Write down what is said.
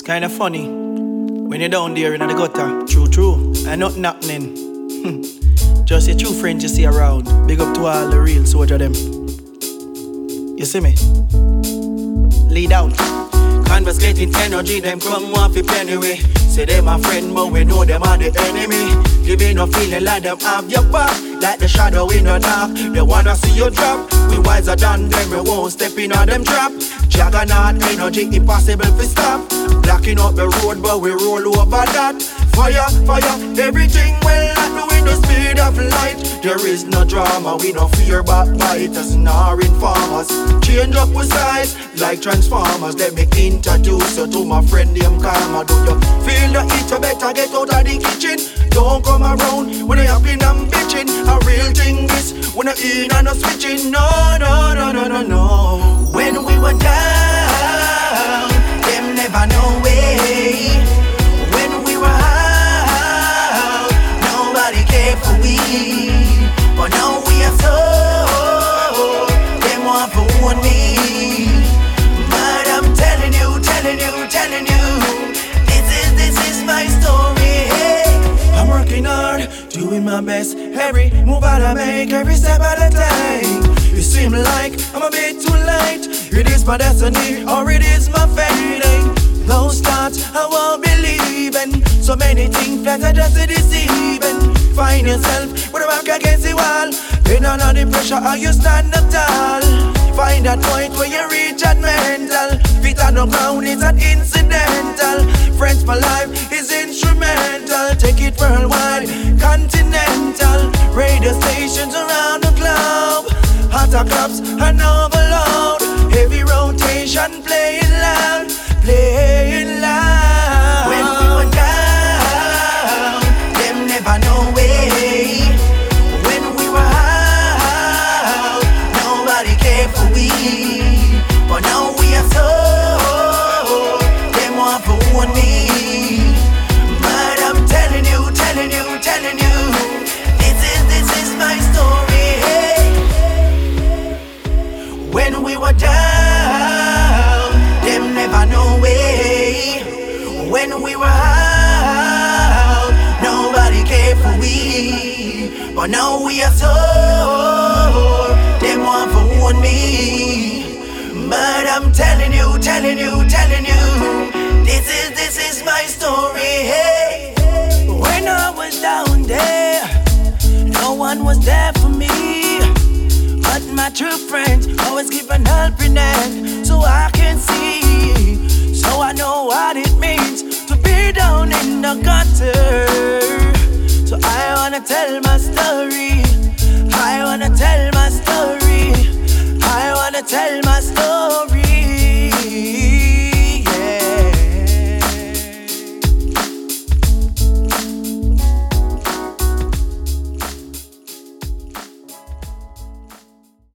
kinda funny when you're down there in the gutter. True, and nothing happening. Just your true friends you see around. Big up to all the real soldier them. You see me? Lead out. Conversating energy, them come off the anyway. Say they my friend, but we know them are the enemy. Giving a feeling like them have your back, like the shadow in the dark. They wanna see you drop. We wiser than them, we won't step in on them trap. Juggernaut energy, impossible to stop. Blocking up the road, but we roll over that. Fire, everything well at doing the speed of light. There is no drama, we no fear backbiters nor informers. Change up with size like transformers. Let me introduce you to my friend named Karma. Do you feel the heat? You better get out of the kitchen. Don't come around when I happen and bitching. A real thing is when I in and I switching. No. When we were down, them never know way. When we were out, nobody cared for we. But now we are so, them want for one me. But I'm telling you, this is my story. I'm working hard, doing my best. Every move I make, every step at a time. It seems like I'm a bit too late. It is my destiny, or it is my fate. Those thoughts I won't believe in. So many things that are just deceiving. Find yourself with a back against the wall. Then under the pressure, how you stand up tall. Find that point where you reach that mental. Feet on the ground, it's an incidental. Friends for life is instrumental. Take it worldwide, continental. Radio stations around the globe. Hotter clubs and overload. Heavy rotation, playing loud. When we were down, them never know way. When we were out, nobody cared for we. But now we are so, them want for one me. But I'm telling you, this is my story. When we were down, them never know way. When we were out, nobody cared for we. But now we are so, them want for one me. But I'm telling you, this is my story. Hey. When I was down there, no one was there for me. But my true friends always give an helping hand, so I can see. So I know what it means to be down in the gutter. So I wanna tell my story. I wanna tell my story.